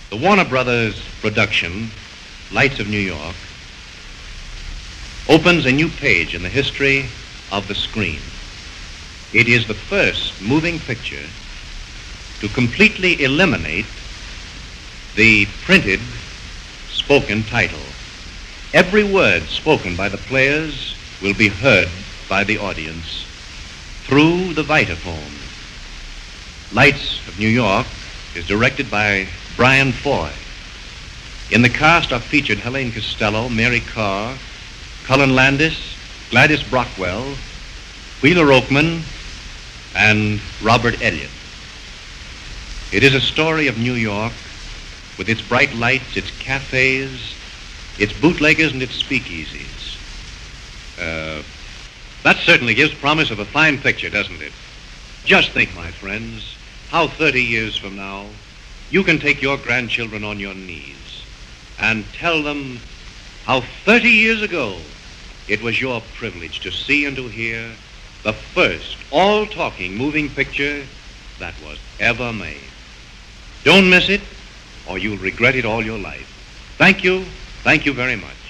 The Warner Brothers production, Lights of New York, opens a new page in the history of the screen. It is the first moving picture to completely eliminate the printed spoken title. Every word spoken by the players will be heard by the audience through the Vitaphone. Lights of New York is directed by Brian Foy. In the cast are featured Helene Costello, Mary Carr, Cullen Landis, Gladys Brockwell, Wheeler Oakman, and Robert Elliott. It is a story of New York with its bright lights, its cafes, its bootleggers, and its speakeasies. That certainly gives promise of a fine picture, doesn't it? Just think, my friends, how 30 years from now, you can take your grandchildren on your knees and tell them how 30 years ago it was your privilege to see and to hear the first all-talking moving picture that was ever made. Don't miss it, or you'll regret it all your life. Thank you very much.